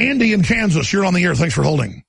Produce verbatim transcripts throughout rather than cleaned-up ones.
Andy in Kansas, you're on the air. Thanks for holding.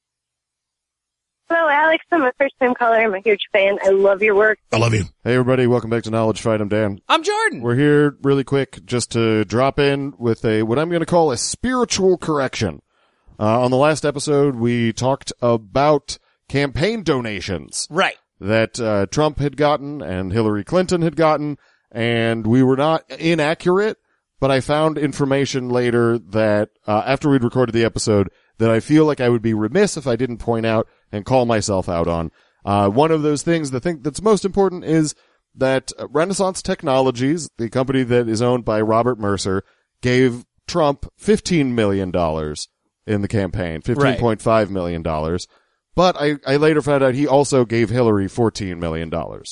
Hello, Alex. I'm a first-time caller. I'm a huge fan. I love your work. I love you. Hey, everybody. Welcome back to Knowledge Fight. I'm Dan. I'm Jordan. We're here really quick just to drop in with a what I'm going to call a spiritual correction. Uh, on the last episode, we talked about campaign donations. Right. That uh, Trump had gotten and Hillary Clinton had gotten, and we were not inaccurate, but I found information later that, uh, after we'd recorded the episode, that I feel like I would be remiss if I didn't point out and call myself out on. Uh, one of those things, the thing that's most important is that Renaissance Technologies, the company that is owned by Robert Mercer, gave Trump fifteen million dollars in the campaign, fifteen point five million dollars. But I, I later found out he also gave Hillary fourteen million dollars.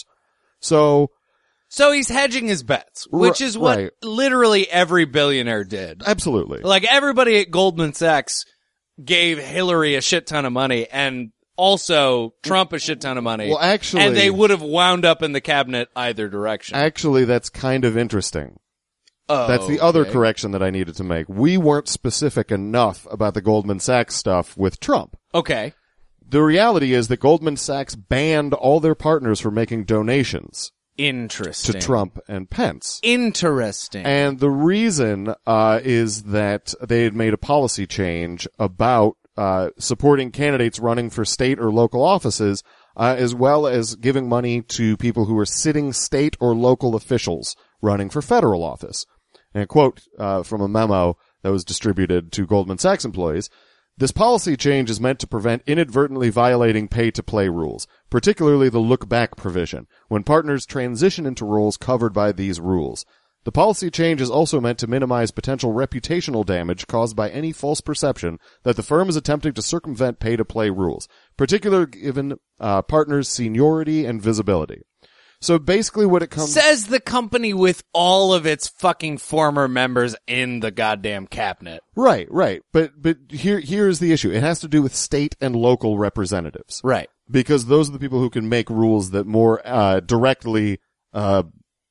So, So he's hedging his bets, which is what right. literally every billionaire did. Absolutely. Like everybody at Goldman Sachs gave Hillary a shit ton of money and also Trump a shit ton of money. Well, actually, and they would have wound up in the cabinet either direction. Actually, that's kind of interesting. Oh, That's the other okay. correction that I needed to make. We weren't specific enough about the Goldman Sachs stuff with Trump. Okay. The reality is that Goldman Sachs banned all their partners from making donations Interesting. to Trump and Pence. Interesting. And the reason uh is that they had made a policy change about uh supporting candidates running for state or local offices, uh as well as giving money to people who are sitting state or local officials running for federal office. And a quote uh from a memo that was distributed to Goldman Sachs employees: "This policy change is meant to prevent inadvertently violating pay-to-play rules, particularly the look-back provision, when partners transition into roles covered by these rules. The policy change is also meant to minimize potential reputational damage caused by any false perception that the firm is attempting to circumvent pay-to-play rules, particularly given uh, partners' seniority and visibility." So basically what it comes... Says the company with all of its fucking former members in the goddamn cabinet. Right, right. But, but here, here's the issue. It has to do with state and local representatives. Right. Because those are the people who can make rules that more, uh, directly, uh,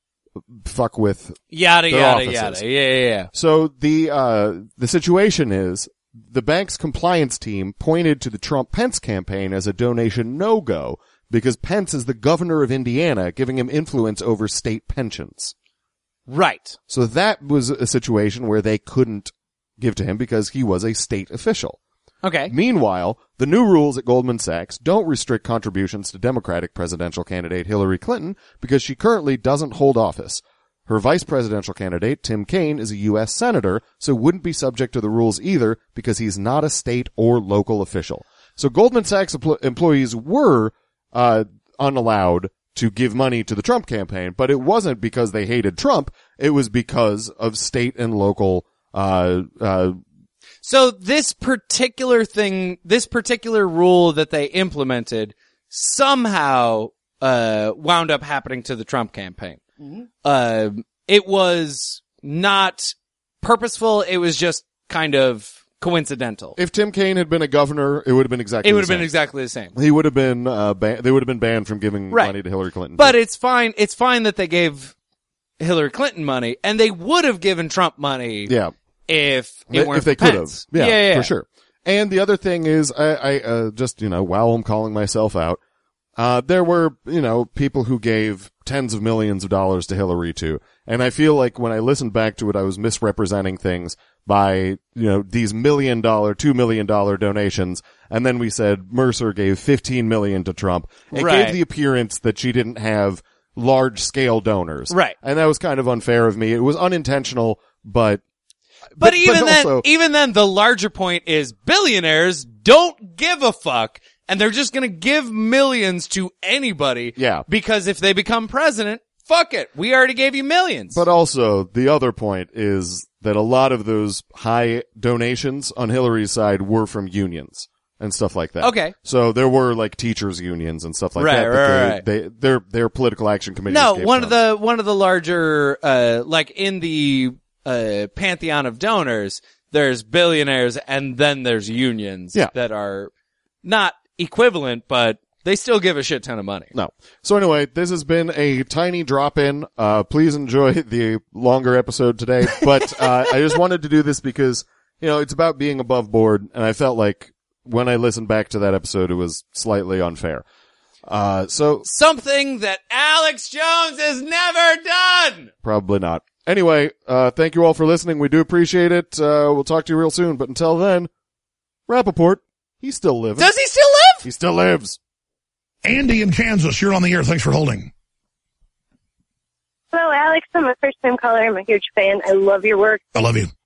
fuck with Yada, their yada, offices. yada. Yeah, yeah, yeah. So the, uh, the situation is the bank's compliance team pointed to the Trump-Pence campaign as a donation no-go because Pence is the governor of Indiana, giving him influence over state pensions. Right. So that was a situation where they couldn't give to him because he was a state official. Okay. Meanwhile, the new rules at Goldman Sachs don't restrict contributions to Democratic presidential candidate Hillary Clinton because she currently doesn't hold office. Her vice presidential candidate, Tim Kaine, is a U S senator, so wouldn't be subject to the rules either because he's not a state or local official. So Goldman Sachs empl- employees were uh unallowed to give money to the Trump campaign, but it wasn't because they hated Trump. It was because of state and local uh uh So this particular thing, this particular rule that they implemented somehow uh wound up happening to the Trump campaign. Mm-hmm. Uh, it was not purposeful. It was just kind of coincidental. If Tim Kaine had been a governor, it would have been exactly It would the have same. been exactly the same. He would have been uh ban- they would have been banned from giving Right. money to Hillary Clinton. But it's fine. It's fine that they gave Hillary Clinton money, and they would have given Trump money. Yeah. If it weren't if they for could have. Pence. Yeah, yeah, yeah, for sure. And the other thing is, I, I uh, just, you know, while I'm calling myself out, uh, there were, you know, people who gave tens of millions of dollars to Hillary too. And I feel like when I listened back to it, I was misrepresenting things by, you know, these million dollar, two million dollar donations. And then we said Mercer gave fifteen million to Trump. It Right. gave the appearance that she didn't have large scale donors. Right. And that was kind of unfair of me. It was unintentional, but But, even then, also, even then, the larger point is billionaires don't give a fuck, and they're just gonna give millions to anybody. Yeah. Because if they become president, fuck it. We already gave you millions. But also, the other point is that a lot of those high donations on Hillary's side were from unions and stuff like that. Okay. So there were like teachers unions and stuff like Right, that. right, that right. they, they, their, their political action committees no, gave one from. of the, one of the larger, uh, like in the, uh, pantheon of donors, there's billionaires and then there's unions Yeah. that are not equivalent, but they still give a shit ton of money. No. So anyway, this has been a tiny drop in. Uh, please enjoy the longer episode today. But, uh, I just wanted to do this because you know, it's about being above board, and I felt like when I listened back to that episode, it was slightly unfair. Uh, so. Something that Alex Jones has never done! Probably not. Anyway, uh, thank you all for listening. We do appreciate it. Uh, we'll talk to you real soon, but until then, Rappaport, he's still living. Does he still live? He still lives. Andy in Kansas, you're on the air. Thanks for holding. Hello, Alex. I'm a first-time caller. I'm a huge fan. I love your work. I love you.